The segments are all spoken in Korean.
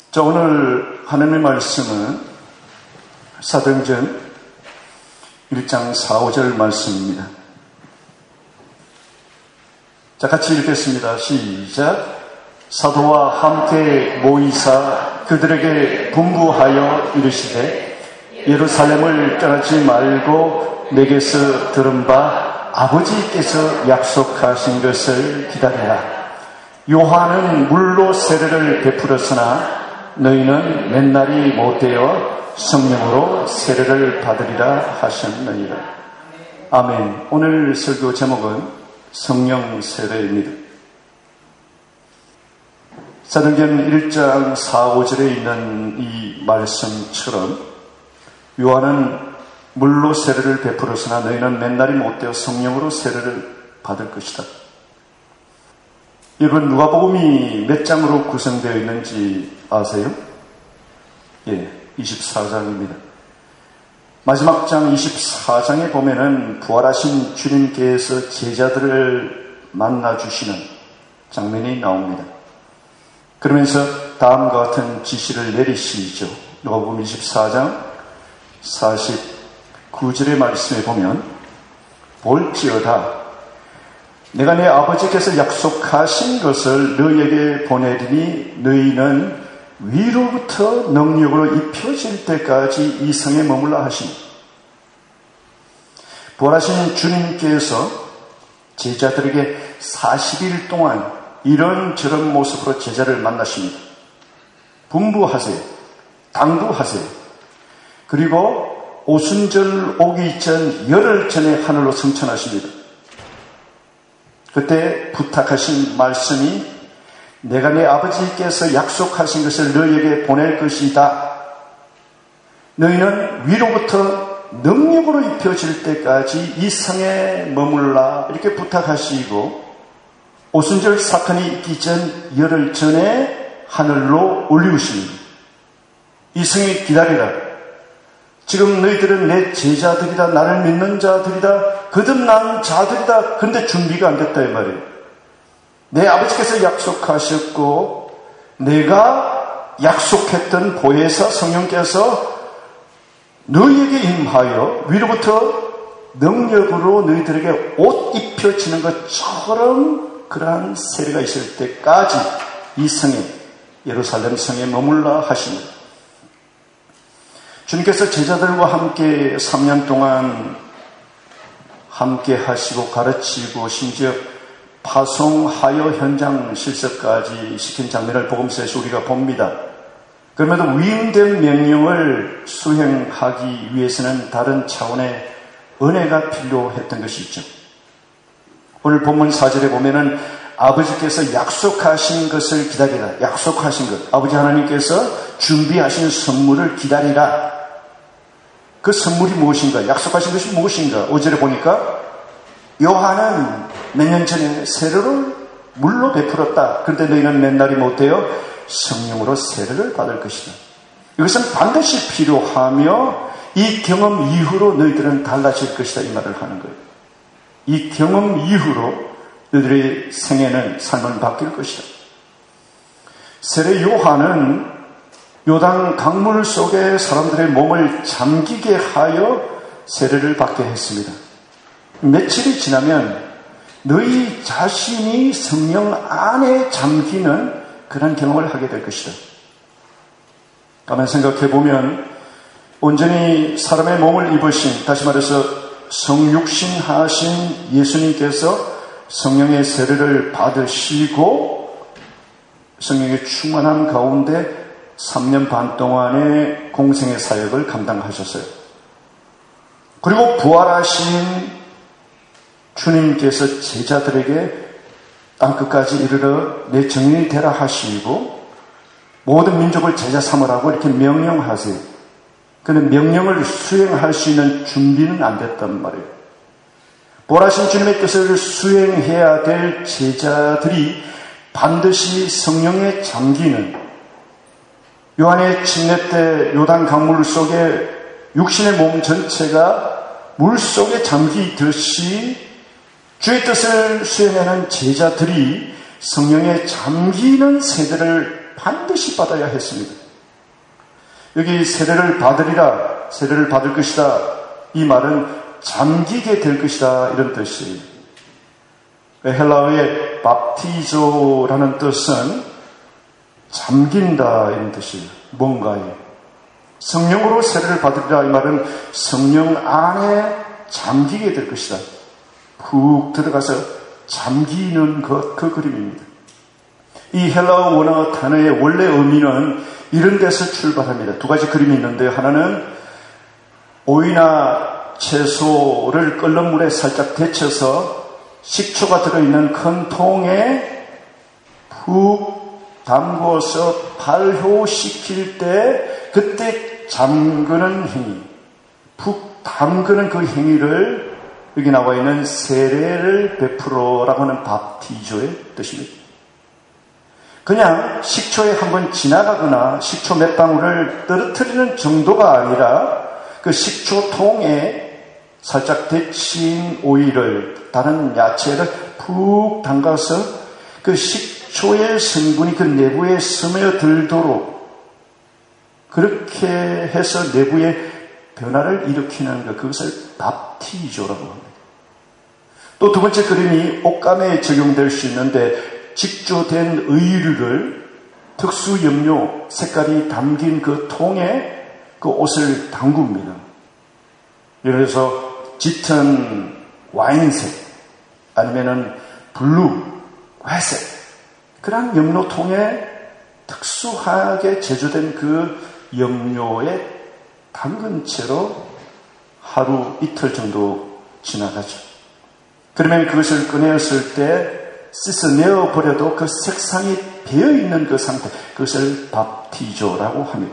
자, 오늘 하나님의 말씀은 사도행전 1장 4, 5절 말씀입니다. 자, 같이 읽겠습니다. 시작. 사도와 함께 모이사 그들에게 분부하여 이르시되 예루살렘을 떠나지 말고 내게서 들은 바 아버지께서 약속하신 것을 기다리라. 요한은 물로 세례를 베풀었으나 너희는 맨날이 못되어 성령으로 세례를 받으리라 하셨느니라. 아멘. 오늘 설교 제목은 성령 세례입니다. 사도행전 1장 4, 5절에 있는 이 말씀처럼 요한은 물로 세례를 베풀었으나 너희는 맨날이 못되어 성령으로 세례를 받을 것이다. 여러분, 누가복음이 몇 장으로 구성되어 있는지 아세요? 예, 24장입니다. 마지막 장 24장에 보면은 부활하신 주님께서 제자들을 만나주시는 장면이 나옵니다. 그러면서 다음과 같은 지시를 내리시죠. 누가복음 24장 49절의 말씀에 보면 볼지어다 내가 내 아버지께서 약속하신 것을 너희에게 보내리니 너희는 위로부터 능력으로 입혀질 때까지 이 성에 머물라 하시니. 부활하신 주님께서 제자들에게 40일 동안 이런저런 모습으로 제자를 만나십니다. 분부하세요. 당부하세요. 그리고 오순절 오기 전 열흘 전에 하늘로 승천하십니다. 그때 부탁하신 말씀이 내가 내 아버지께서 약속하신 것을 너희에게 보낼 것이다. 너희는 위로부터 능력으로 입혀질 때까지 이 성에 머물라 이렇게 부탁하시고 오순절 사건이 있기 전 열흘 전에 하늘로 올리우십니다. 이 성에 기다리라. 지금 너희들은 내 제자들이다. 나를 믿는 자들이다. 거듭난 자들이다. 그런데 준비가 안 됐다 이 말이에요. 내 아버지께서 약속하셨고 내가 약속했던 보혜사 성령께서 너희에게 임하여 위로부터 능력으로 너희들에게 옷 입혀지는 것처럼 그러한 세례가 있을 때까지 이 성에 예루살렘 성에 머물라 하십니다. 주님께서 제자들과 함께 3년 동안 함께 하시고 가르치고 심지어 파송하여 현장 실습까지 시킨 장면을 복음서에서 우리가 봅니다. 그럼에도 위임된 명령을 수행하기 위해서는 다른 차원의 은혜가 필요했던 것이 있죠. 오늘 본문 4절에 보면은 아버지께서 약속하신 것을 기다리라. 약속하신 것. 아버지 하나님께서 준비하신 선물을 기다리라. 그 선물이 무엇인가? 약속하신 것이 무엇인가? 5절에 보니까 요한은 몇 년 전에 세례를 물로 베풀었다. 그런데 너희는 맨날이 못되어 성령으로 세례를 받을 것이다. 이것은 반드시 필요하며 이 경험 이후로 너희들은 달라질 것이다. 이 말을 하는 거예요. 이 경험 이후로 너희들의 생애는 삶은 바뀔 것이다. 세례 요한은 요단 강물 속에 사람들의 몸을 잠기게 하여 세례를 받게 했습니다. 며칠이 지나면 너희 자신이 성령 안에 잠기는 그런 경험을 하게 될 것이다. 가만 생각해 보면 온전히 사람의 몸을 입으신, 다시 말해서 성육신 하신 예수님께서 성령의 세례를 받으시고 성령의 충만한 가운데 3년 반 동안의 공생의 사역을 감당하셨어요. 그리고 부활하신 주님께서 제자들에게 땅끝까지 이르러 내 증인이 되라 하시고 모든 민족을 제자 삼으라고 이렇게 명령하세요. 그런데 명령을 수행할 수 있는 준비는 안 됐단 말이에요. 부활하신 주님의 뜻을 수행해야 될 제자들이 반드시 성령에 잠기는 요한의 침례 때 요단 강물 속에 육신의 몸 전체가 물 속에 잠기듯이 주의 뜻을 수행하는 제자들이 성령에 잠기는 세대를 반드시 받아야 했습니다. 여기 세례를 받으리라, 세례를 받을 것이다, 이 말은 잠기게 될 것이다, 이런 뜻이에요. 헬라어의 밥티조라는 뜻은 잠긴다, 이런 뜻이에요. 뭔가에. 성령으로 세례를 받으리라, 이 말은 성령 안에 잠기게 될 것이다. 푹 들어가서 잠기는 것, 그 그림입니다. 이 헬라어 원어 단어의 원래 의미는 이런 데서 출발합니다. 두 가지 그림이 있는데요. 하나는 오이나 채소를 끓는 물에 살짝 데쳐서 식초가 들어있는 큰 통에 푹 담궈서 발효시킬 때 그때 잠그는 행위, 푹 담그는 그 행위를 여기 나와 있는 세례를 베풀어라고 하는 밥티조의 뜻입니다. 그냥 식초에 한번 지나가거나 식초 몇 방울을 떨어뜨리는 정도가 아니라 그 식초통에 살짝 데친 오이를, 다른 야채를 푹 담가서 그 식초의 성분이 그 내부에 스며들도록 그렇게 해서 내부에 변화를 일으키는 것, 그것을 밥티조라고 합니다. 또 두 번째 그림이 옷감에 적용될 수 있는데 직조된 의류를 특수 염료 색깔이 담긴 그 통에 그 옷을 담굽니다. 예를 들어서 짙은 와인색 아니면은 블루, 회색 그런 염료통에 특수하게 제조된 그 염료에 담근 채로 하루 이틀 정도 지나가죠. 그러면 그것을 꺼내었을 때 씻어내어 버려도 그 색상이 배어있는 그 상태, 그것을 밥티조라고 합니다.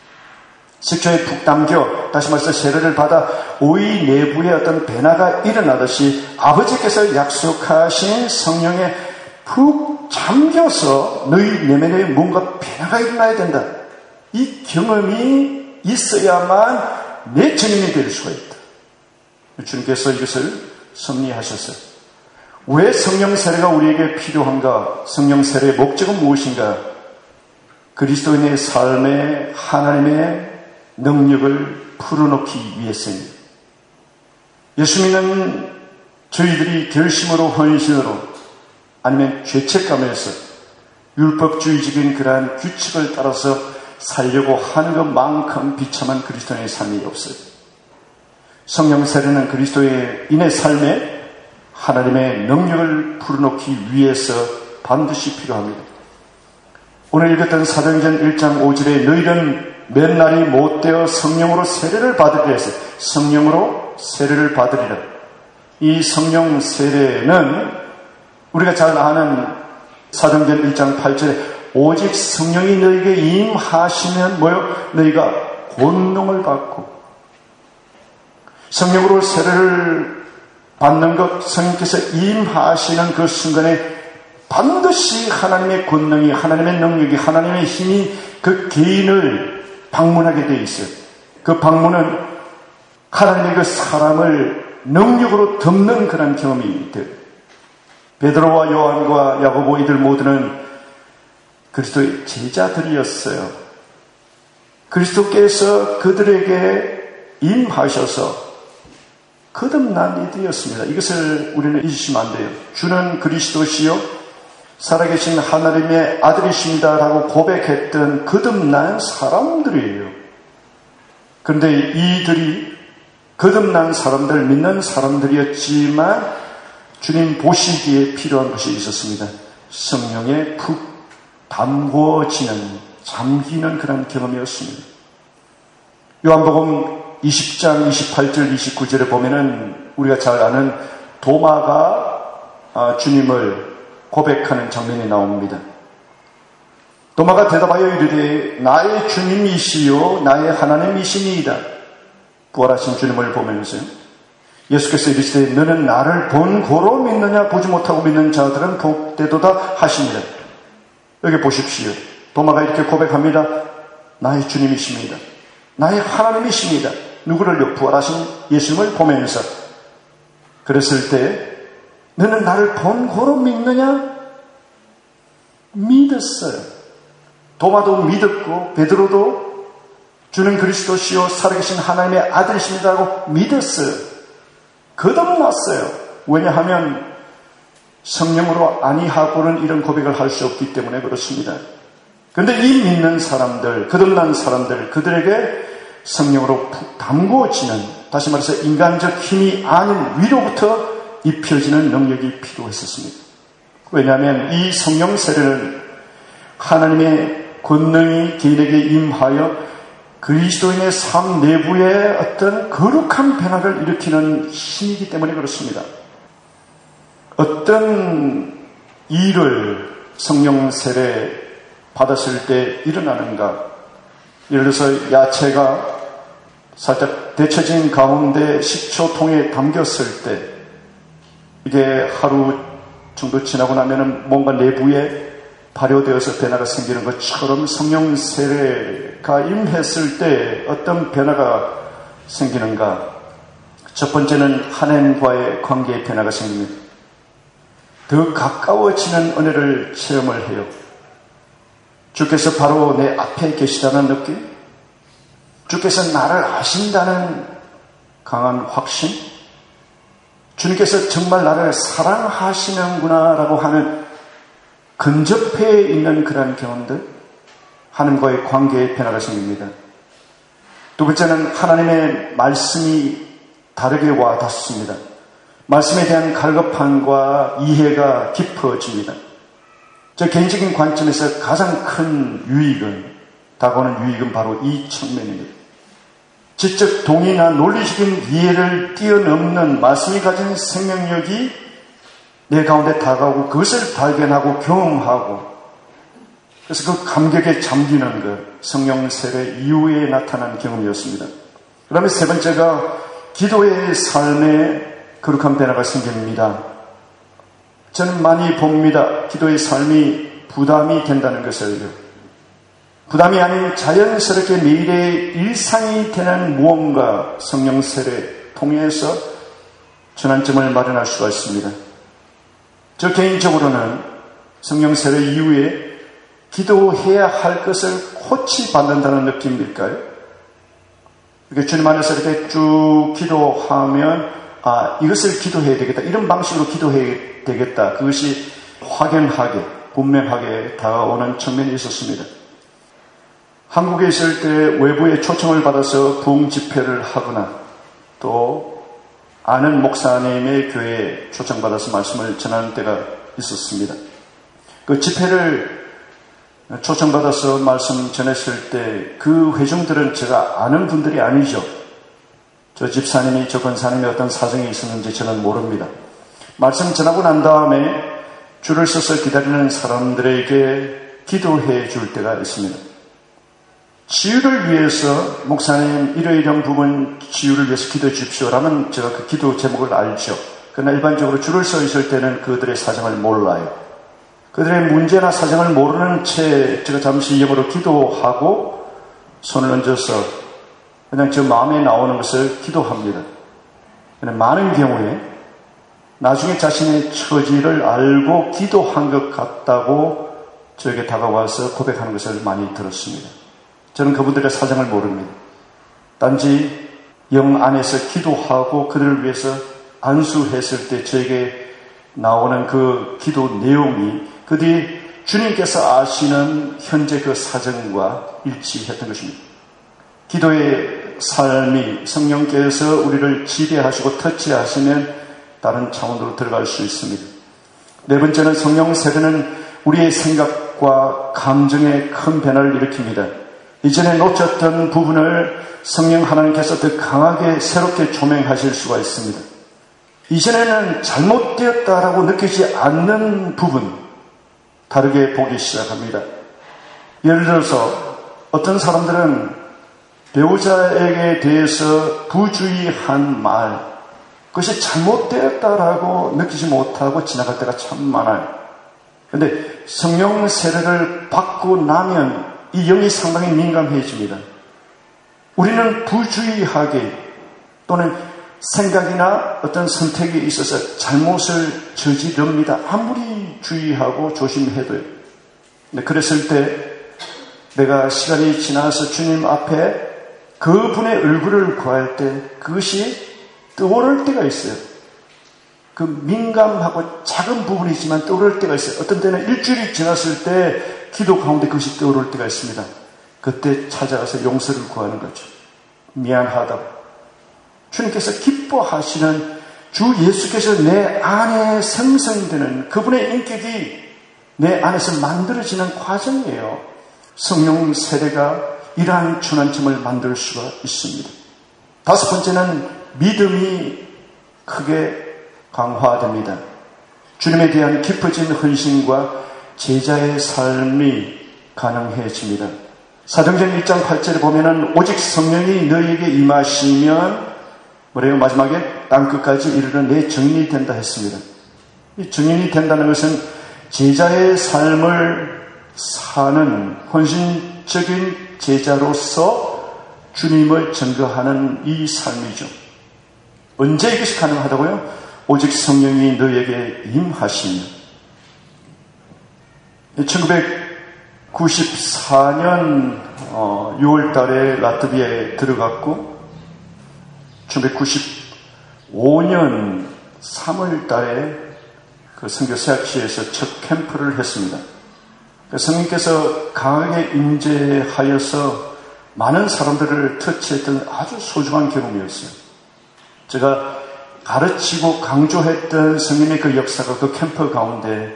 식초에 푹 담겨, 다시 말해서 세례를 받아 오이 내부에 어떤 변화가 일어나듯이 아버지께서 약속하신 성령에 푹 잠겨서 너희 내면에 뭔가 변화가 일어나야 된다. 이 경험이 있어야만 내 증인이 될 수가 있다. 주님께서 이것을 섭리하셨어요. 왜 성령 세례가 우리에게 필요한가? 성령 세례의 목적은 무엇인가? 그리스도인의 삶에 하나님의 능력을 풀어놓기 위해서입니다. 예수 믿는 저희들이 결심으로 헌신으로 아니면 죄책감에서 율법주의적인 그러한 규칙을 따라서 살려고 하는 것만큼 비참한 그리스도인의 삶이 없어요. 성령 세례는 그리스도인의 삶에 하나님의 능력을 풀어놓기 위해서 반드시 필요합니다. 오늘 읽었던 사도행전 1장 5절에 너희는 몇 날이 못되어 성령으로 세례를 받으리라 해서 성령으로 세례를 받으리라. 이 성령 세례는 우리가 잘 아는 사도행전 1장 8절에 오직 성령이 너희에게 임하시면 뭐요? 너희가 권능을 받고 성령으로 세례를 받는 것, 성령께서 임하시는 그 순간에 반드시 하나님의 권능이, 하나님의 능력이, 하나님의 힘이 그 개인을 방문하게 되어 있어요. 그 방문은 하나님의 그 사람을 능력으로 덮는 그런 경험이 돼요. 베드로와 요한과 야고보 이들 모두는 그리스도의 제자들이었어요. 그리스도께서 그들에게 임하셔서 거듭난 이들이었습니다. 이것을 우리는 잊으시면 안 돼요. 주는 그리스도시요 살아계신 하나님의 아들이십니다라고 고백했던 거듭난 사람들이에요. 그런데 이들이 거듭난 사람들, 믿는 사람들이었지만 주님 보시기에 필요한 것이 있었습니다. 성령에 푹 담궈지는, 잠기는 그런 경험이었습니다. 요한복음 20장 28절 29절에 보면은 우리가 잘 아는 도마가 주님을 고백하는 장면이 나옵니다. 도마가 대답하여 이르되 나의 주님이시요 나의 하나님이시니이다. 부활하신 주님을 보면서요. 예수께서 이르시되 너는 나를 본 고로 믿느냐 보지 못하고 믿는 자들은 복되도다 하시니라. 여기 보십시오. 도마가 이렇게 고백합니다. 나의 주님이십니다. 나의 하나님이십니다. 누구를요? 부활하신 예수님을 보면서. 그랬을 때 너는 나를 본 고로 믿느냐? 믿었어요. 도마도 믿었고 베드로도 주는 그리스도시요 살아계신 하나님의 아들이십니다라고 믿었어요. 거듭났어요. 왜냐하면 성령으로 아니하고는 이런 고백을 할 수 없기 때문에 그렇습니다. 그런데 이 믿는 사람들, 거듭난 사람들, 그들에게 성령으로 푹 담궈지는, 다시 말해서 인간적 힘이 아닌 위로부터 입혀지는 능력이 필요했었습니다. 왜냐하면 이 성령 세례는 하나님의 권능이 개인에게 임하여 그리스도인의 삶 내부에 어떤 거룩한 변화를 일으키는 힘이기 때문에 그렇습니다. 어떤 일을 성령 세례 받았을 때 일어나는가? 예를 들어서 야채가 살짝 데쳐진 가운데 식초통에 담겼을 때 이게 하루 정도 지나고 나면은 뭔가 내부에 발효되어서 변화가 생기는 것처럼 성령 세례가 임했을 때 어떤 변화가 생기는가? 첫 번째는 하나님과의 관계의 변화가 생깁니다. 더 가까워지는 은혜를 체험을 해요. 주께서 바로 내 앞에 계시다는 느낌, 주께서 나를 아신다는 강한 확신, 주님께서 정말 나를 사랑하시는구나라고 하는 근접해 있는 그런 경험들, 하나님과의 관계의 변화가 생깁니다. 두 번째는 하나님의 말씀이 다르게 와닿습니다. 말씀에 대한 갈급함과 이해가 깊어집니다. 저 개인적인 관점에서 가장 큰 유익은, 다가오는 유익은 바로 이 측면입니다. 지적 동의나 논리적인 이해를 뛰어넘는 말씀이 가진 생명력이 내 가운데 다가오고 그것을 발견하고 경험하고, 그래서 그 감격에 잠기는 것, 성령 세례 이후에 나타난 경험이었습니다. 그 다음에 세 번째가 기도의 삶에 거룩한 변화가 생깁니다. 저는 많이 봅니다. 기도의 삶이 부담이 된다는 것을요. 부담이 아닌 자연스럽게 매일의 일상이 되는 무언가 성령 세례 통해서 전환점을 마련할 수가 있습니다. 저 개인적으로는 성령 세례 이후에 기도해야 할 것을 코치받는다는 느낌일까요? 이렇게 주님 안에서 이렇게 쭉 기도하면 이것을 기도해야 되겠다, 이런 방식으로 기도해야 되겠다, 그것이 확연하게 분명하게 다가오는 측면이 있었습니다. 한국에 있을 때 외부의 초청을 받아서 부흥 집회를 하거나 또 아는 목사님의 교회에 초청받아서 말씀을 전하는 때가 있었습니다. 그 집회를 초청받아서 말씀 전했을 때 그 회중들은 제가 아는 분들이 아니죠. 저 집사님이, 저 권사님이 어떤 사정이 있었는지 저는 모릅니다. 말씀 전하고 난 다음에 줄을 서서 기다리는 사람들에게 기도해 줄 때가 있습니다. 치유를 위해서 목사님 이러이러한 부분 치유를 위해서 기도해 주십시오라면 제가 그 기도 제목을 알죠. 그러나 일반적으로 줄을 서 있을 때는 그들의 사정을 몰라요. 그들의 문제나 사정을 모르는 채 제가 잠시 영어로 기도하고 손을 얹어서 그냥 저 마음에 나오는 것을 기도합니다. 많은 경우에 나중에 자신의 처지를 알고 기도한 것 같다고 저에게 다가와서 고백하는 것을 많이 들었습니다. 저는 그분들의 사정을 모릅니다. 단지 영 안에서 기도하고 그들을 위해서 안수했을 때 저에게 나오는 그 기도 내용이 그들이 주님께서 아시는 현재 그 사정과 일치했던 것입니다. 기도의 삶이 성령께서 우리를 지배하시고 터치하시면 다른 차원으로 들어갈 수 있습니다. 네 번째는 성령 세례는 우리의 생각과 감정에 큰 변화를 일으킵니다. 이전에 놓쳤던 부분을 성령 하나님께서 더 강하게 새롭게 조명하실 수가 있습니다. 이전에는 잘못되었다라고 느끼지 않는 부분, 다르게 보기 시작합니다. 예를 들어서 어떤 사람들은 배우자에게 대해서 부주의한 말, 그것이 잘못되었다라고 느끼지 못하고 지나갈 때가 참 많아요. 그런데 성령 세례를 받고 나면 이 영이 상당히 민감해집니다. 우리는 부주의하게 또는 생각이나 어떤 선택에 있어서 잘못을 저지릅니다. 아무리 주의하고 조심해도요. 그랬을 때 내가 시간이 지나서 주님 앞에 그분의 얼굴을 구할 때 그것이 떠오를 때가 있어요. 그 민감하고 작은 부분이지만 떠오를 때가 있어요. 어떤 때는 일주일이 지났을 때 기도 가운데 그것이 떠오를 때가 있습니다. 그때 찾아가서 용서를 구하는 거죠. 미안하다고. 주님께서 기뻐하시는 주 예수께서 내 안에 생성되는 그분의 인격이 내 안에서 만들어지는 과정이에요. 성령 세례가 이러한 준한점을 만들 수가 있습니다. 다섯 번째는 믿음이 크게 강화됩니다. 주님에 대한 깊어진 헌신과 제자의 삶이 가능해집니다. 사도행전 1장 8절에 보면은 오직 성령이 너희에게 임하시면 뭐래요? 마지막에 땅끝까지 이르러 내 증인이 된다 했습니다. 이 증인이 된다는 것은 제자의 삶을 사는 헌신적인 제자로서 주님을 증거하는 이 삶이죠. 언제 이것이 가능하다고요? 오직 성령이 너희에게 임하시면. 1994년 6월 달에 라트비아에 들어갔고 1995년 3월 달에 그 선교 세학시에서 첫 캠프를 했습니다. 성령께서 강하게 임재하여서 많은 사람들을 터치했던 아주 소중한 경험이었어요. 제가 가르치고 강조했던 성령의 그 역사가 그 캠프 가운데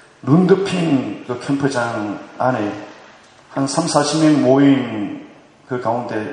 룬드핑 그 캠프장 안에 한 3, 40명 모인 그 가운데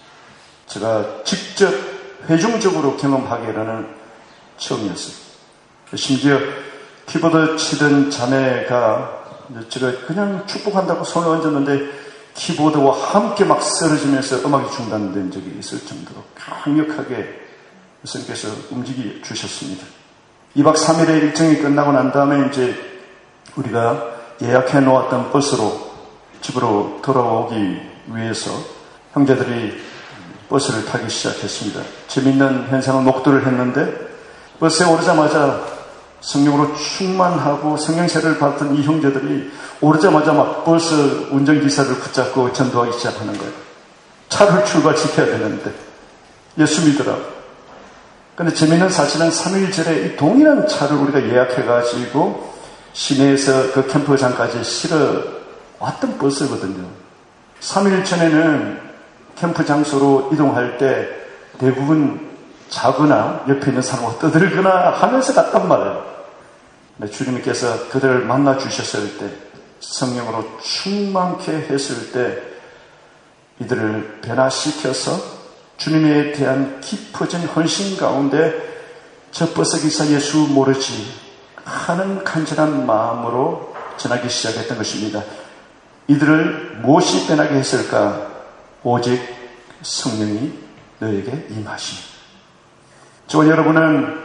제가 직접 회중적으로 경험하기로는 처음이었어요. 심지어 키보드 치던 자매가 제가 그냥 축복한다고 손을 얹었는데 키보드와 함께 막 쓰러지면서 음악이 중단된 적이 있을 정도로 강력하게 선생님께서 움직여 주셨습니다. 2박 3일의 일정이 끝나고 난 다음에 이제 우리가 예약해 놓았던 버스로 집으로 돌아오기 위해서 형제들이 버스를 타기 시작했습니다. 재밌는 현상을 목도를 했는데 버스에 오르자마자 성령으로 충만하고 성령세를 받던 이 형제들이 오르자마자 막 버스 운전기사를 붙잡고 전도하기 시작하는 거예요. 차를 출발시켜야 되는데 예수 믿으라고. 그런데 재미있는 사실은 3일 전에 이 동일한 차를 우리가 예약해가지고 시내에서 그 캠프장까지 실어 왔던 버스거든요. 3일 전에는 캠프 장소로 이동할 때 대부분 자거나 옆에 있는 사람과 떠들거나 하면서 갔단 말이에요. 근데 주님께서 그들을 만나 주셨을 때 성령으로 충만케 했을 때 이들을 변화시켜서 주님에 대한 깊어진 헌신 가운데 저 버스 기사 예수 모르지 하는 간절한 마음으로 전하기 시작했던 것입니다. 이들을 무엇이 변하게 했을까? 오직 성령이 너에게 임하시니. 저와 여러분은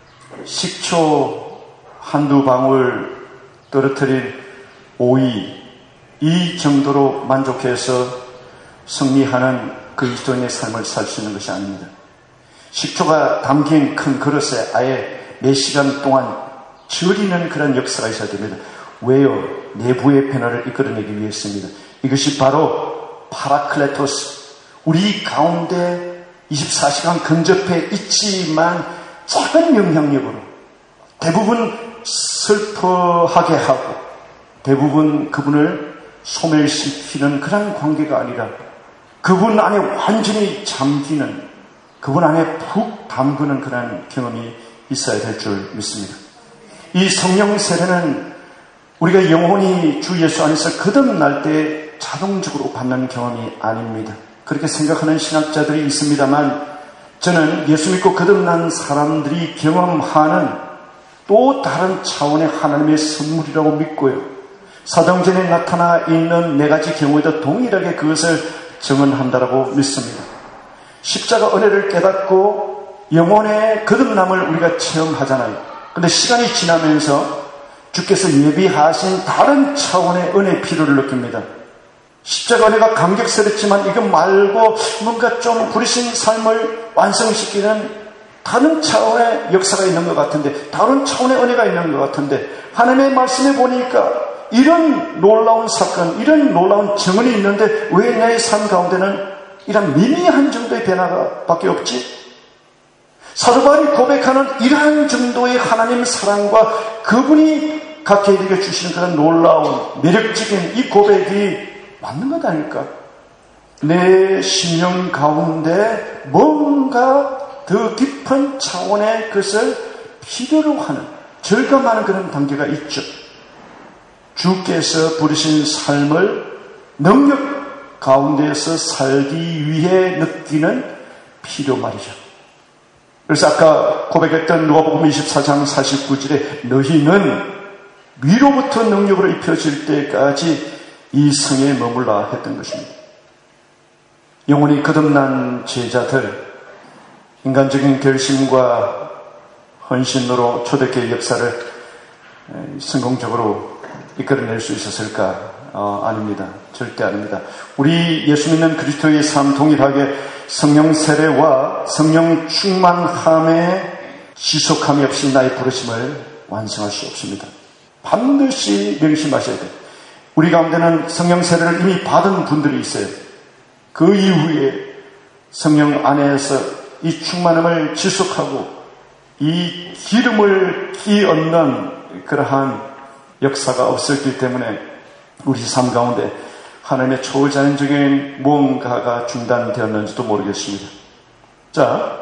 식초 한두 방울 떨어뜨린 오이 이 정도로 만족해서 승리하는 그리스도인의 삶을 살 수 있는 것이 아닙니다. 식초가 담긴 큰 그릇에 아예 몇 시간 동안 절이는 그런 역사가 있어야 됩니다. 왜요? 내부의 변화를 이끌어내기 위해서입니다. 이것이 바로 파라클레토스, 우리 가운데 24시간 근접해 있지만 작은 영향력으로 대부분 슬퍼하게 하고 대부분 그분을 소멸시키는 그런 관계가 아니라 그분 안에 완전히 잠기는, 그분 안에 푹 담그는 그런 경험이 있어야 될 줄 믿습니다. 이 성령 세례는 우리가 영혼이 주 예수 안에서 거듭날 때 자동적으로 받는 경험이 아닙니다. 그렇게 생각하는 신학자들이 있습니다만 저는 예수 믿고 거듭난 사람들이 경험하는 또 다른 차원의 하나님의 선물이라고 믿고요. 사도행전에 나타나 있는 네 가지 경우에도 동일하게 그것을 증언한다라고 믿습니다. 십자가 은혜를 깨닫고 영혼의 거듭남을 우리가 체험하잖아요. 그런데 시간이 지나면서 주께서 예비하신 다른 차원의 은혜 필요를 느낍니다. 십자가 은혜가 감격스럽지만 이거 말고 뭔가 좀 부르신 삶을 완성시키는 다른 차원의 역사가 있는 것 같은데, 다른 차원의 은혜가 있는 것 같은데, 하나님의 말씀에 보니까 이런 놀라운 사건, 이런 놀라운 증언이 있는데 왜 내 삶 가운데는 이런 미미한 정도의 변화가 밖에 없지? 사도 바울이 고백하는 이러한 정도의 하나님 사랑과 그분이 각자에게 주시는 그런 놀라운 매력적인 이 고백이 맞는 것 아닐까? 내 심령 가운데 뭔가 더 깊은 차원의 것을 필요로 하는, 절감하는 그런 단계가 있죠. 주께서 부르신 삶을 능력 가운데에서 살기 위해 느끼는 필요 말이죠. 그래서 아까 고백했던 누가복음 24장 49절에 너희는 위로부터 능력으로 입혀질 때까지 이 성에 머물라 했던 것입니다. 영혼이 거듭난 제자들, 인간적인 결심과 헌신으로 초대교회 역사를 성공적으로 이끌어낼 수 있었을까? 아닙니다. 절대 아닙니다. 우리 예수 믿는 그리스도의 삶 동일하게 성령 세례와 성령 충만함에 지속함이 없이 나의 부르심을 완성할 수 없습니다. 반드시 명심하셔야 돼요. 우리 가운데는 성령 세례를 이미 받은 분들이 있어요. 그 이후에 성령 안에서 이 충만함을 지속하고 이 기름을 끼얹는 그러한 역사가 없었기 때문에 우리 삶 가운데 하나님의 초자연적인 무언가가 중단되었는지도 모르겠습니다. 자,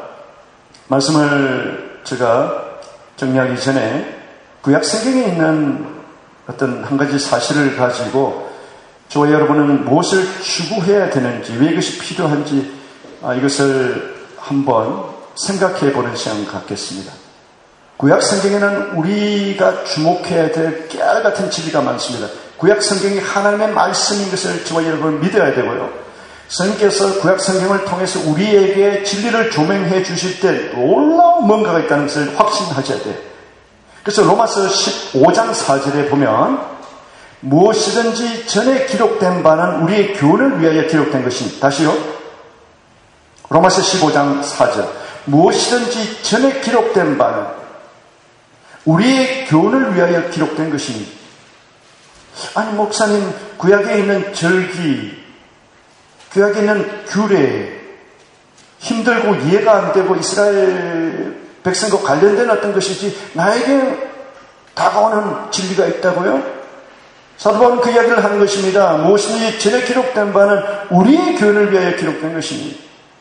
말씀을 제가 정리하기 전에 구약 성경에 있는 어떤 한 가지 사실을 가지고 저와 여러분은 무엇을 추구해야 되는지, 왜 이것이 필요한지 이것을 한번 생각해 보는 시간 갖겠습니다. 구약 성경에는 우리가 주목해야 될 깨알같은 진리가 많습니다. 구약 성경이 하나님의 말씀인 것을 저와 여러분 믿어야 되고요. 성령께서 구약 성경을 통해서 우리에게 진리를 조명해 주실 때 놀라운 뭔가가 있다는 것을 확신하셔야 돼요. 그래서 로마서 15장 4절에 보면 무엇이든지 전에 기록된 바는 우리의 교훈을 위하여 기록된 것입니다. 다시요. 로마서 15장 4절. 무엇이든지 전에 기록된 바는 우리의 교훈을 위하여 기록된 것입니다. 아니 목사님, 구약에 있는 절기, 구약에 있는 규례, 힘들고 이해가 안 되고 이스라엘 백성과 관련된 어떤 것이지 나에게 다가오는 진리가 있다고요? 사도 바울은 그 이야기를 하는 것입니다. 무엇이든지 전에 기록된 바는 우리의 교훈을 위하여 기록된 것입니다.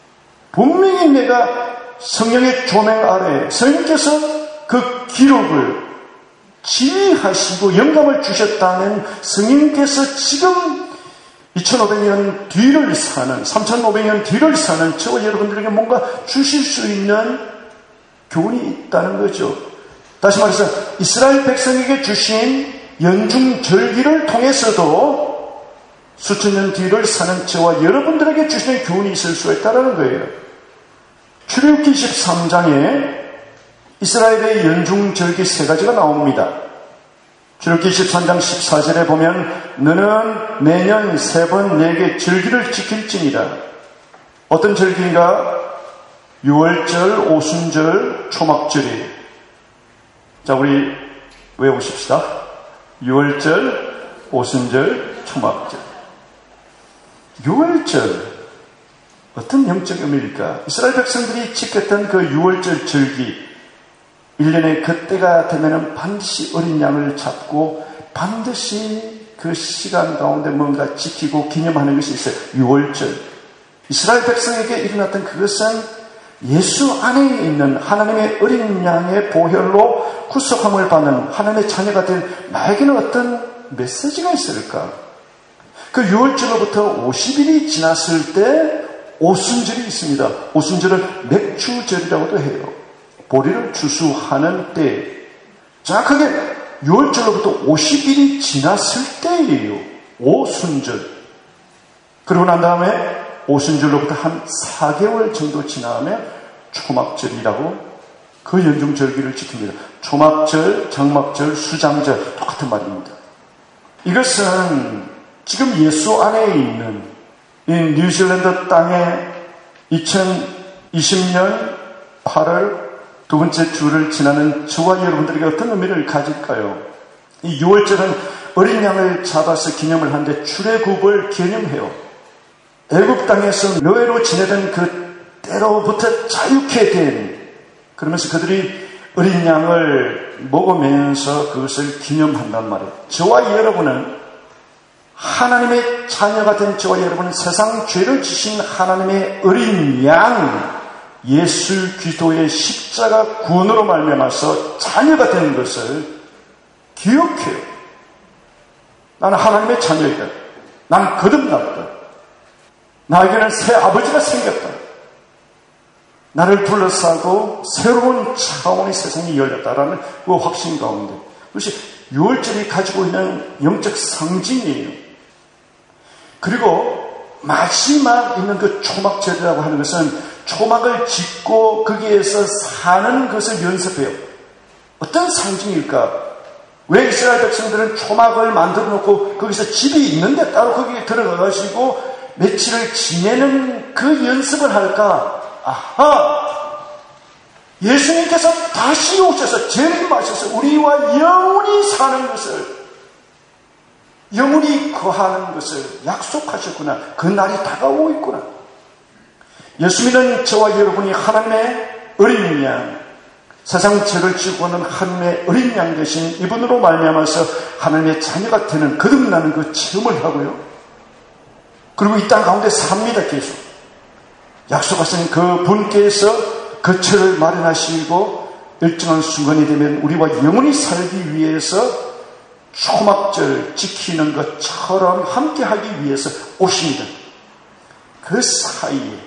분명히 내가 성령의 조명 아래 성령께서 그 기록을 지휘하시고 영감을 주셨다는 성령께서 지금 2500년 뒤를 사는, 3500년 뒤를 사는 저와 여러분들에게 뭔가 주실 수 있는 교훈이 있다는 거죠. 다시 말해서 이스라엘 백성에게 주신 연중절기를 통해서도 수천 년 뒤를 사는 저와 여러분들에게 주시는 교훈이 있을 수가 있다는 거예요. 출애굽기 23장에 이스라엘의 연중절기 3가지가 나옵니다. 출애굽기 23장 14절에 보면 너는 매년 3번 내게 절기를 지킬지니라. 어떤 절기인가? 유월절, 오순절, 초막절이에요. 자, 우리 외우십시다. 유월절, 오순절, 초막절. 유월절 어떤 영적 의미일까? 이스라엘 백성들이 지켰던 그 유월절 절기, 1년에 그때가 되면은 반드시 어린 양을 잡고 반드시 그 시간 가운데 뭔가 지키고 기념하는 것이 있어요. 유월절. 이스라엘 백성에게 일어났던 그것은 예수 안에 있는 하나님의 어린 양의 보혈로 구속함을 받는 하나님의 자녀가 된 나에게는 어떤 메시지가 있을까? 그 유월절로부터 50일이 지났을 때 오순절이 있습니다. 오순절을 맥추절이라고도 해요. 보리를 추수하는 때, 정확하게 6월절로부터 50일이 지났을 때예요. 오순절. 그러고 난 다음에 오순절로부터 한 4개월 정도 지나면 초막절이라고 그 연중절기를 지킵니다. 초막절, 장막절, 수장절 똑같은 말입니다. 이것은 지금 예수 안에 있는 이 뉴질랜드 땅에 2020년 8월 두 번째 주를 지나는 저와 여러분들에게 어떤 의미를 가질까요? 이 6월절은 어린 양을 잡아서 기념을 하는데 출애굽을 기념해요. 애굽 땅에서 노예로 지내던 그 때로부터 자유케 된, 그러면서 그들이 어린 양을 먹으면서 그것을 기념한단 말이에요. 저와 여러분은, 하나님의 자녀가 된 저와 여러분은 세상 죄를 지신 하나님의 어린 양 예수 그리스도의 십자가 구원으로 말미암아서 자녀가 된 것을 기억해요. 나는 하나님의 자녀이다. 나는 거듭났다. 나에게는 새 아버지가 생겼다. 나를 둘러싸고 새로운 차원의 세상이 열렸다라는 그 확신 가운데, 그것이 유월절이 가지고 있는 영적 상징이에요. 그리고 마지막 있는 그 초막절이라고 하는 것은 초막을 짓고 거기에서 사는 것을 연습해요. 어떤 상징일까? 왜 이스라엘 백성들은 초막을 만들어 놓고 거기서 집이 있는데 따로 거기에 들어가가지고 며칠을 지내는 그 연습을 할까? 아하! 예수님께서 다시 오셔서 재림하셔서 우리와 영원히 사는 것을, 영원히 거하는 것을 약속하셨구나. 그 날이 다가오고 있구나. 예수 믿는 저와 여러분이 하나님의 어린 양, 세상 죄를 지고 오는 하나님의 어린 양 되신 이분으로 말미암아서 하나님의 자녀가 되는, 거듭나는 그 체험을 하고요. 그리고 이 땅 가운데 삽니다. 계속 약속하신 그 분께서 거처를 마련하시고 일정한 순간이 되면 우리와 영원히 살기 위해서 초막절 지키는 것처럼 함께하기 위해서 오십니다. 그 사이에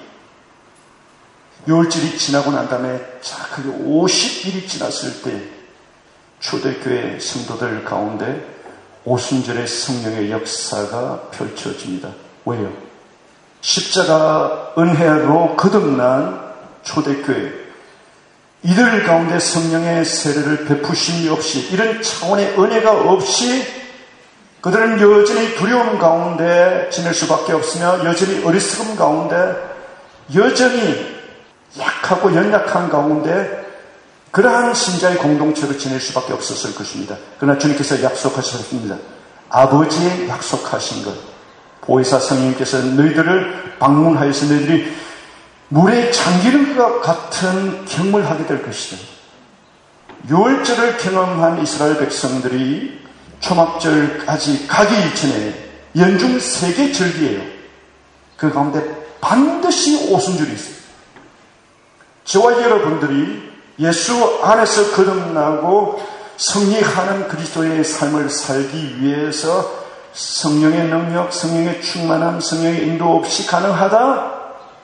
유월절이 지나고 난 다음에 그게 50일이 지났을 때 초대교회 성도들 가운데 오순절의 성령의 역사가 펼쳐집니다. 왜요? 십자가 은혜로 거듭난 초대교회, 이들 가운데 성령의 세례를 베푸심이 없이, 이런 차원의 은혜가 없이 그들은 여전히 두려움 가운데 지낼 수밖에 없으며, 여전히 어리석음 가운데, 여전히 약하고 연약한 가운데 그러한 신자의 공동체로 지낼 수밖에 없었을 것입니다. 그러나 주님께서 약속하셨습니다. 아버지의 약속하신 것, 보혜사 성령님께서 너희들을 방문하여서 너희들이 물에 잠기는 것 같은 경험을 하게 될 것이다. 유월절을 경험한 이스라엘 백성들이 초막절까지 가기 전에 연중 3개 절기예요. 그 가운데 반드시 오순절이 있어요. 저와 여러분들이 예수 안에서 거듭나고 승리하는 그리스도의 삶을 살기 위해서 성령의 능력, 성령의 충만함, 성령의 인도 없이 가능하다?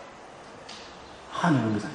아닙니다.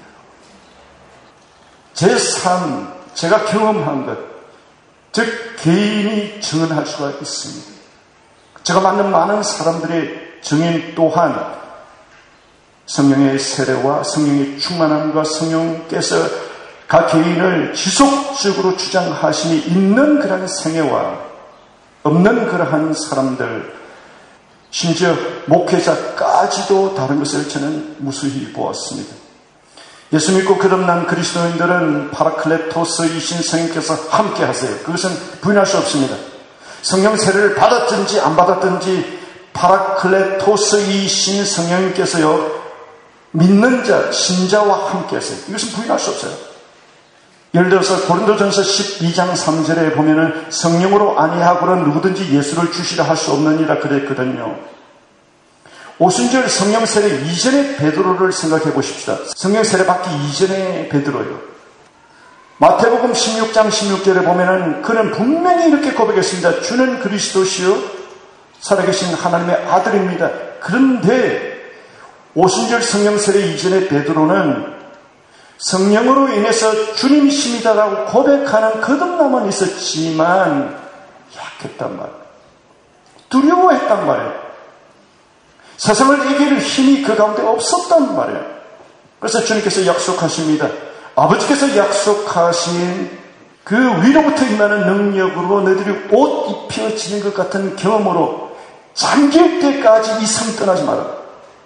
제 삶, 제가 경험한 것, 즉 개인이 증언할 수가 있습니다. 제가 만난 많은 사람들의 증인 또한 성령의 세례와 성령의 충만함과 성령께서 각 개인을 지속적으로 주장하심이 있는 그러한 생애와 없는 그러한 사람들, 심지어 목회자까지도 다른 것을 저는 무수히 보았습니다. 예수 믿고 거듭난 그리스도인들은 파라클레토스이신 성령께서 함께 하세요. 그것은 부인할 수 없습니다. 성령 세례를 받았든지 안 받았든지 파라클레토스이신 성령님께서요, 믿는 자, 신자와 함께 하세요. 이것은 부인할 수 없어요. 예를 들어서 고린도전서 12장 3절에 보면은 성령으로 아니하고는 누구든지 예수를 주시라 할 수 없느니라 그랬거든요. 오순절 성령 세례 이전의 베드로를 생각해 보십시다. 성령 세례 받기 이전의 베드로요. 마태복음 16장 16절에 보면은 그는 분명히 이렇게 고백했습니다. 주는 그리스도시요 살아계신 하나님의 아들입니다. 그런데 오순절 성령 세례 이전의 베드로는 성령으로 인해서 주님이십니다라고 고백하는 거듭남은 있었지만 약했단 말이에요. 두려워했단 말이에요. 세상을 이길 힘이 그 가운데 없었단 말이에요. 그래서 주님께서 약속하십니다. 아버지께서 약속하신 그 위로부터 임하는 능력으로 너희들이 옷 입혀지는 것 같은 경험으로 잠길 때까지 이 삶 떠나지 마라.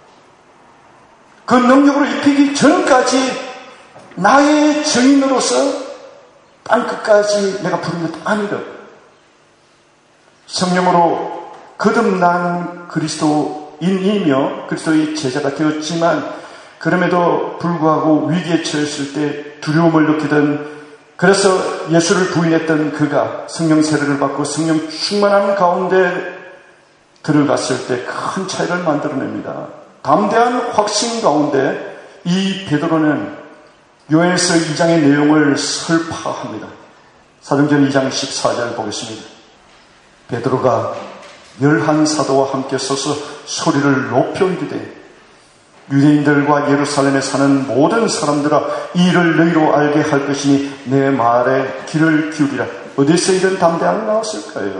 그 능력으로 입히기 전까지 나의 증인으로서 땅끝까지 내가 부른 것 아니라. 성령으로 거듭난 그리스도인이며 그리스도의 제자가 되었지만 그럼에도 불구하고 위기에 처했을 때 두려움을 느끼던, 그래서 예수를 부인했던 그가 성령 세례를 받고 성령 충만한 가운데 들어갔을 때 큰 차이를 만들어냅니다. 담대한 확신 가운데 이 베드로는 요한일서 2장의 내용을 설파합니다. 사도행전 2장 14절 보겠습니다. 베드로가 11사도와 함께 서서 소리를 높여 이르되 유대인들과 예루살렘에 사는 모든 사람들아, 이 일을 너희로 알게 할 것이니 내 말에 귀를 기울이라. 어디서 이런 담대함이 나왔을까요?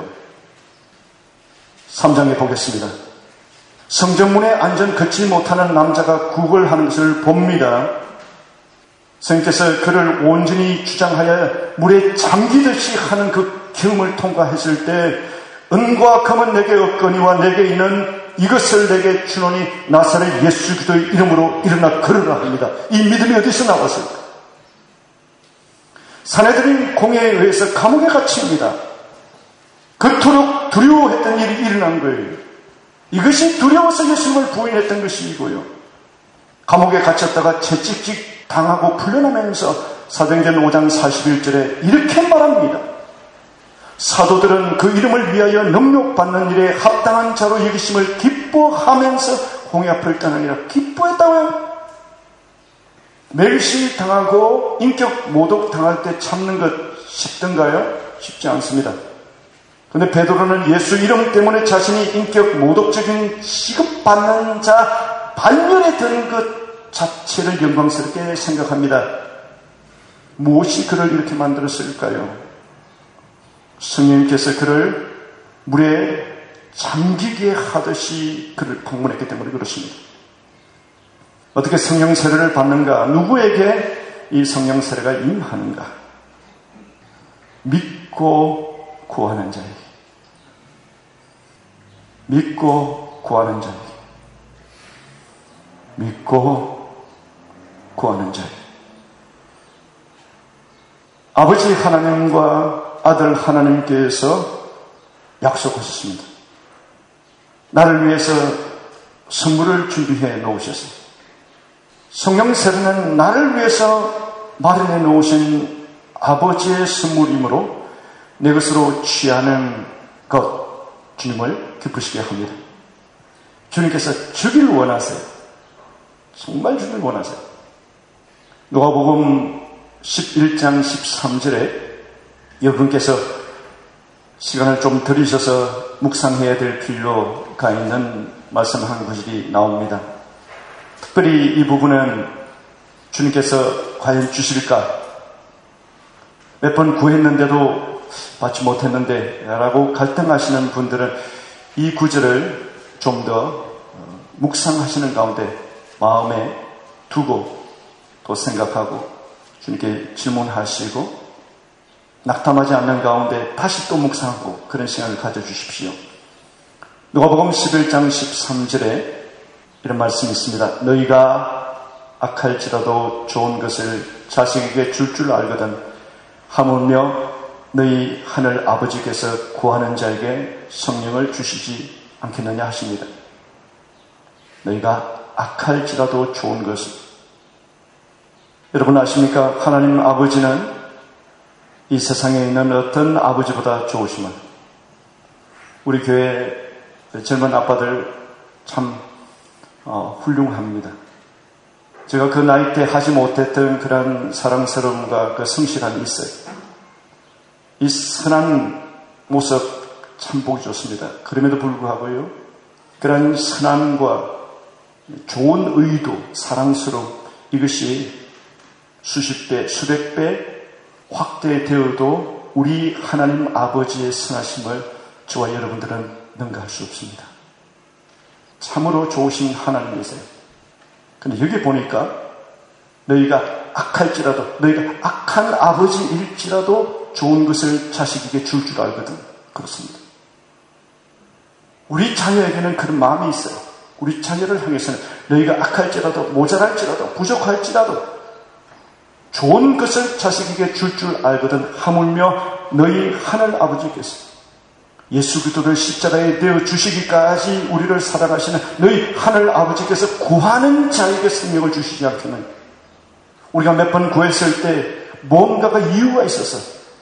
3장에 보겠습니다. 성전문에 안전 걷지 못하는 남자가 구걸하는 것을 봅니다. 성령께서 그를 온전히 주장하여 물에 잠기듯이 하는 그 경험을 통과했을 때 은과 금은 내게 없거니와 내게 있는 이것을 내게 주노니 나사렛 예수 그리스도의 이름으로 일어나 걸으라 합니다. 이 믿음이 어디서 나왔을까? 사내들인 공회에 의해서 감옥에 갇힙니다. 그토록 두려워했던 일이 일어난 거예요. 이것이 두려워서 예수님을 부인했던 것이고요. 감옥에 갇혔다가 채찍질 당하고 풀려나면서 사도행전 5장 41절에 이렇게 말합니다. 사도들은 그 이름을 위하여 능욕받는 일에 합당한 자로 여기심을 기뻐하면서 홍해 앞을 떠나니라. 기뻐했다고요. 멸시 당하고 인격 모독 당할 때 참는 것 쉽던가요? 쉽지 않습니다. 그런데 베드로는 예수 이름 때문에 자신이 인격 모독적인 취급받는 자 반면에 드는 것 자체를 영광스럽게 생각합니다. 무엇이 그를 이렇게 만들었을까요? 성령님께서 그를 물에 잠기게 하듯이 그를 방문했기 때문에 그렇습니다. 어떻게 성령 세례를 받는가? 누구에게 이 성령 세례가 임하는가? 믿고 구하는 자에게. 믿고 구하는 자에게. 믿고 구하는 자에게. 아버지 하나님과 아들 하나님께서 약속하셨습니다. 나를 위해서 선물을 준비해 놓으셨어요. 성령 세례는 나를 위해서 마련해 놓으신 아버지의 선물이므로 내 것으로 취하는 것, 주님을 기쁘시게 합니다. 주님께서 주기를 원하세요. 정말 주기를 원하세요. 누가복음 11장 13절에 여러분께서 시간을 좀 들이셔서 묵상해야 될 필요가 있는 말씀 한 구절이 나옵니다. 특별히 이 부분은 주님께서 과연 주실까? 몇 번 구했는데도 받지 못했는데 라고 갈등하시는 분들은 이 구절을 좀 더 묵상하시는 가운데 마음에 두고 또 생각하고 주님께 질문하시고 낙담하지 않는 가운데 다시 또 묵상하고 그런 시간을 가져주십시오. 누가복음 11장 13절에 이런 말씀이 있습니다. 너희가 악할지라도 좋은 것을 자식에게 줄 줄 알거든 하물며 너희 하늘 아버지께서 구하는 자에게 성령을 주시지 않겠느냐 하십니다. 너희가 악할지라도 좋은 것을. 여러분 아십니까? 하나님 아버지는 이 세상에 있는 어떤 아버지보다 좋으시면 우리 교회 젊은 아빠들 참 훌륭합니다. 제가 그 나이 때 하지 못했던 그런 사랑스러움과 그 성실함이 있어요. 이 선한 모습 참 보기 좋습니다. 그럼에도 불구하고요, 그런 선함과 좋은 의도, 사랑스러움, 이것이 수십 배, 수백 배 확대되어도 우리 하나님 아버지의 선하심을 저와 여러분들은 능가할 수 없습니다. 참으로 좋으신 하나님이세요. 근데 여기 보니까 너희가 악할지라도, 너희가 악한 아버지일지라도 좋은 것을 자식에게 줄 줄 알거든. 그렇습니다. 우리 자녀에게는 그런 마음이 있어요. 우리 자녀를 향해서는 너희가 악할지라도, 모자랄지라도, 부족할지라도 좋은 것을 자식에게 줄 줄 알거든 하물며 너희 하늘 아버지께서 예수 그리스도를 십자가에 내어 주시기까지 우리를 사랑하시는 너희 하늘 아버지께서 구하는 자에게 생명을 주시지 않겠느냐. 우리가 몇 번 구했을 때 뭔가가 이유가 있어서,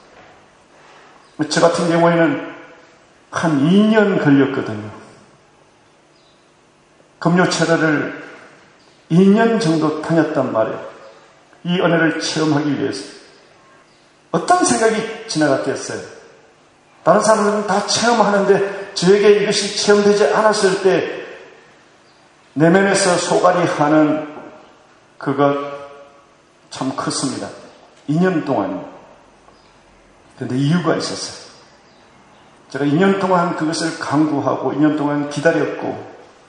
저 같은 경우에는 한 2년 걸렸거든요. 금요체례를 2년 정도 다녔단 말이에요. 이 은혜를 체험하기 위해서. 어떤 생각이 지나갔겠어요? 다른 사람들은 다 체험하는데 저에게 이것이 체험되지 않았을 때 내면에서 소갈이 하는 그것 참 컸습니다. 2년 동안. 그런데 이유가 있었어요. 제가 2년 동안 그것을 강구하고 2년 동안 기다렸고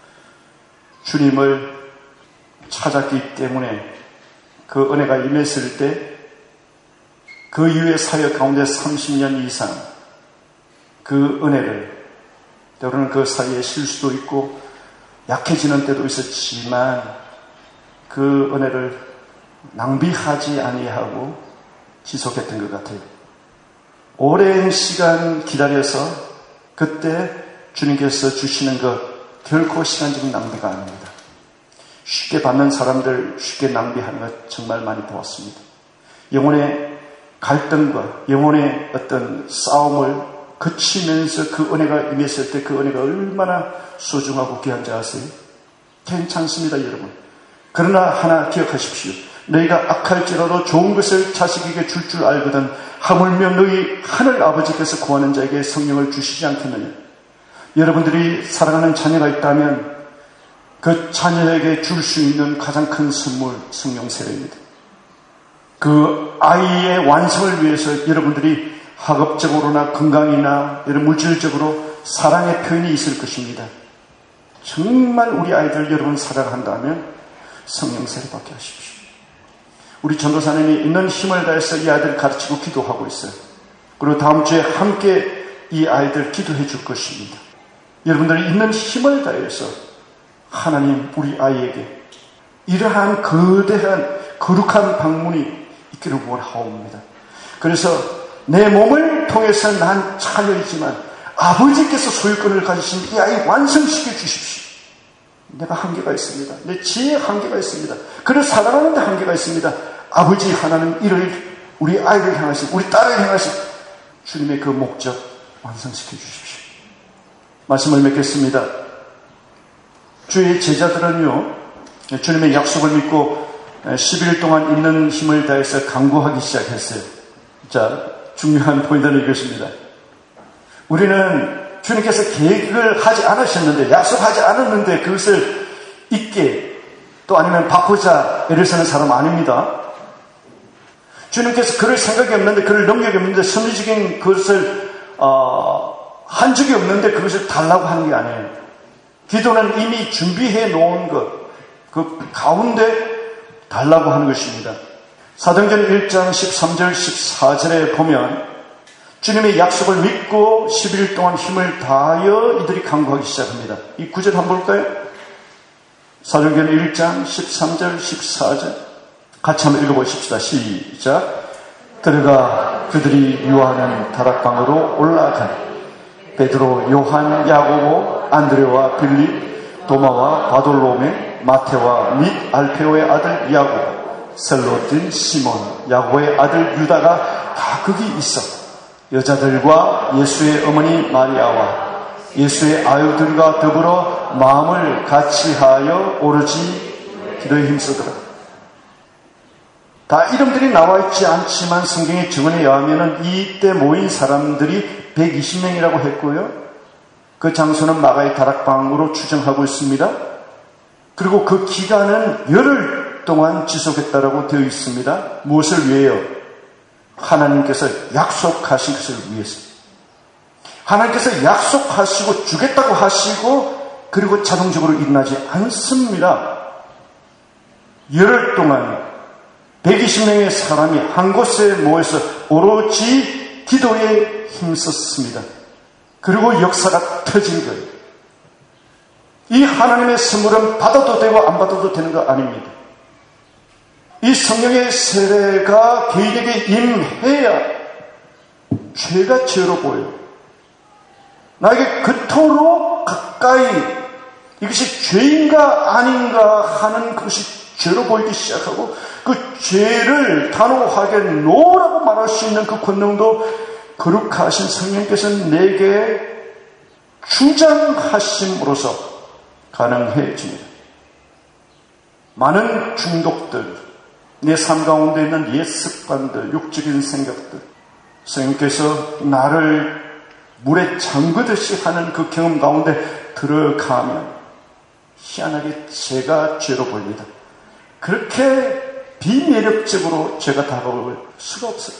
주님을 찾았기 때문에 그 은혜가 임했을 때 그 이후의 사역 가운데 30년 이상 그 은혜를, 때로는 그 사이에 실수도 있고 약해지는 때도 있었지만 그 은혜를 낭비하지 아니하고 지속했던 것 같아요. 오랜 시간 기다려서 그때 주님께서 주시는 것 결코 시간적인 낭비가 아닙니다. 쉽게 받는 사람들 쉽게 낭비하는 것 정말 많이 보았습니다. 영혼의 갈등과 영혼의 어떤 싸움을 거치면서 그 은혜가 임했을 때 그 은혜가 얼마나 소중하고 귀한지 아세요? 괜찮습니다, 여러분. 그러나 하나 기억하십시오. 너희가 악할지라도 좋은 것을 자식에게 줄 알거든 하물며 너희 하늘 아버지께서 구하는 자에게 성령을 주시지 않겠느냐. 여러분들이 사랑하는 자녀가 있다면 그 자녀에게 줄 수 있는 가장 큰 선물, 성령 세례입니다. 그 아이의 완성을 위해서 여러분들이 학업적으로나 건강이나 이런 물질적으로 사랑의 표현이 있을 것입니다. 정말 우리 아이들 여러분 사랑한다면 성령 세례 받게 하십시오. 우리 전도사님이 있는 힘을 다해서 이 아이들 가르치고 기도하고 있어요. 그리고 다음 주에 함께 이 아이들 기도해 줄 것입니다. 여러분들이 있는 힘을 다해서 하나님 우리 아이에게 이러한 거대한 거룩한 방문이 있기를 원하옵니다. 그래서 내 몸을 통해서 난 자녀이지만 아버지께서 소유권을 가지신 이 아이 완성시켜 주십시오. 내가 한계가 있습니다. 내 지혜에 한계가 있습니다. 그를 사랑하는 데 한계가 있습니다. 아버지 하나님 이를 우리 아이를 향하신, 우리 딸을 향하신 주님의 그 목적 완성시켜 주십시오. 말씀을 맺겠습니다. 주의 제자들은요, 주님의 약속을 믿고 10일 동안 있는 힘을 다해서 강구하기 시작했어요. 자, 중요한 포인트는 이것입니다. 우리는 주님께서 계획을 하지 않으셨는데, 약속하지 않았는데 그것을 잊게 또 아니면 바꾸자 애를 쓰는 사람 아닙니다. 주님께서 그럴 생각이 없는데, 그럴 능력이 없는데, 선리적인 그것을 한 적이 없는데 그것을 달라고 하는 게 아니에요. 기도는 이미 준비해 놓은 것, 그 가운데 달라고 하는 것입니다. 사도행전 1장 13절 14절에 보면 주님의 약속을 믿고 11일 동안 힘을 다하여 이들이 강구하기 시작합니다. 이 구절 한번 볼까요? 사도행전 1장 13절 14절 같이 한번 읽어보십시다. 시작. 들어가 그들이 유하는 다락방으로 올라가니 베드로, 요한, 야고보, 안드레와 빌립, 도마와 바돌로메, 마테와 및 알페오의 아들 야고보, 셀로딘, 시몬, 야고보의 아들 유다가 다 거기 있어 여자들과 예수의 어머니 마리아와 예수의 아유들과 더불어 마음을 같이하여 오로지 기도에 힘쓰더라. 다 이름들이 나와 있지 않지만 성경의 증언에 의하면 이때 모인 사람들이 120명이라고 했고요. 그 장소는 마가의 다락방으로 추정하고 있습니다. 그리고 그 기간은 열흘 동안 지속했다라고 되어 있습니다. 무엇을 위해요? 하나님께서 약속하신 것을 위해서. 하나님께서 약속하시고 주겠다고 하시고 그리고 자동적으로 일어나지 않습니다. 열흘 동안 120명의 사람이 한 곳에 모여서 오로지 기도에 힘썼습니다. 그리고 역사가 터진 거예요. 이 하나님의 선물은 받아도 되고 안 받아도 되는 거 아닙니다. 이 성령의 세례가 개인에게 임해야 죄가 죄로 보여요. 나에게 그토록 가까이 이것이 죄인가 아닌가 하는 것이 죄로 보이기 시작하고 그 죄를 단호하게 노라고 말할 수 있는 그 권능도 거룩하신 성령께서 내게 주장하심으로써 가능해집니다. 많은 중독들, 내 삶 가운데 있는 옛 습관들, 육적인 생각들, 성령께서 나를 물에 잠그듯이 하는 그 경험 가운데 들어가면 희한하게 죄가 죄로 보입니다. 그렇게 비매력적으로 죄가 다가올 수가 없어요.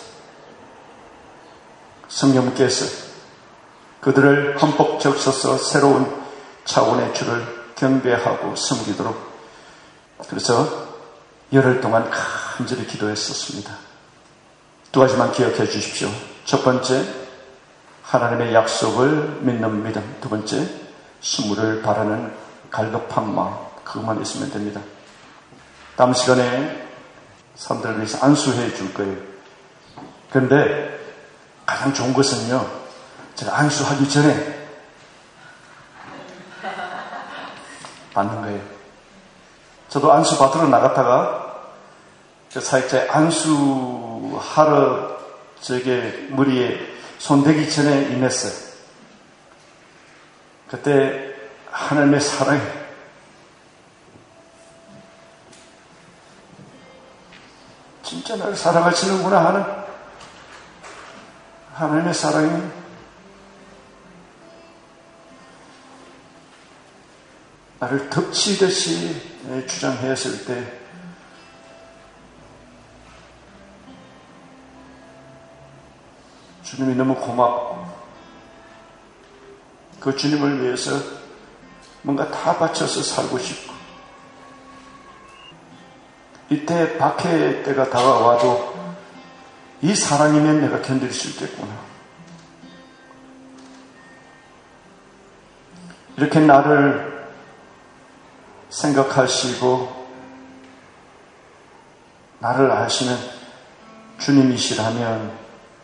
성령께서 그들을 흠뻑 적셔서 새로운 차원의 주를 경배하고 섬기도록, 그래서 열흘 동안 간절히 기도했었습니다. 두 가지만 기억해 주십시오. 첫 번째, 하나님의 약속을 믿는 믿음. 두 번째, 수물을 바라는 갈급한 마음. 그것만 있으면 됩니다. 다음 시간에 사람들을 위해서 안수해 줄 거예요. 그런데 가장 좋은 것은요, 제가 안수하기 전에 받는 거예요. 저도 안수 받으러 나갔다가 그 사역자의 안수하러 저게 머리에 손대기 전에 임했어요. 그때 하나님의 사랑이 진짜 나를 사랑하시는구나 하는 하나님의 사랑이 나를 덮치듯이 주장했을 때 주님이 너무 고맙고 그 주님을 위해서 뭔가 다 바쳐서 살고 싶고, 이때 박해의 때가 다가와도 이 사랑이면 내가 견딜 수 있겠구나. 이렇게 나를 생각하시고 나를 아시는 주님이시라면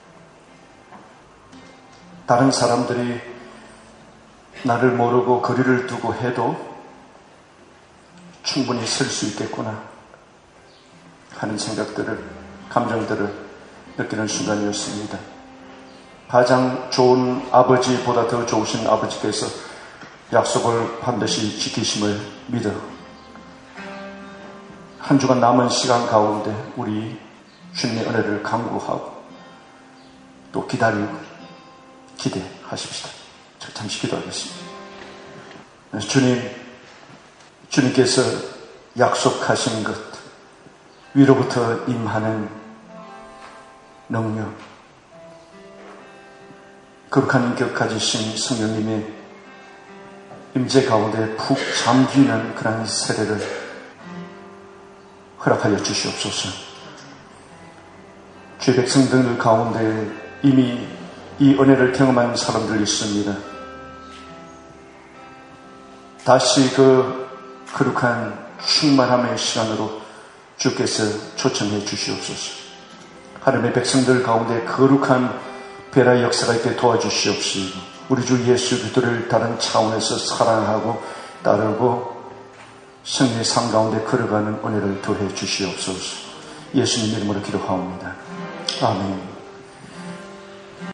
다른 사람들이 나를 모르고 거리를 두고 해도 충분히 설 수 있겠구나 하는 생각들을, 감정들을 느끼는 순간이었습니다. 가장 좋은 아버지보다 더 좋으신 아버지께서 약속을 반드시 지키심을 믿어 한 주간 남은 시간 가운데 우리 주님의 은혜를 간구하고 또 기다리고 기대하십시다. 제가 잠시 기도하겠습니다. 주님께서 약속하신 것, 위로부터 임하는 능력, 거룩한 격 가지신 성령님의 임재 가운데 푹 잠기는 그런 세례를 허락하여 주시옵소서. 주의 백성들 가운데 이미 이 은혜를 경험한 사람들이 있습니다. 다시 그 거룩한 충만함의 시간으로 주께서 초청해 주시옵소서. 하나님의 백성들 가운데 거룩한 베라의 역사가 있게 도와주시옵시고, 우리 주 예수 그리스도를 다른 차원에서 사랑하고 따르고 승리의 삶 가운데 걸어가는 은혜를 더해 주시옵소서. 예수님 이름으로 기도하옵니다. 아멘.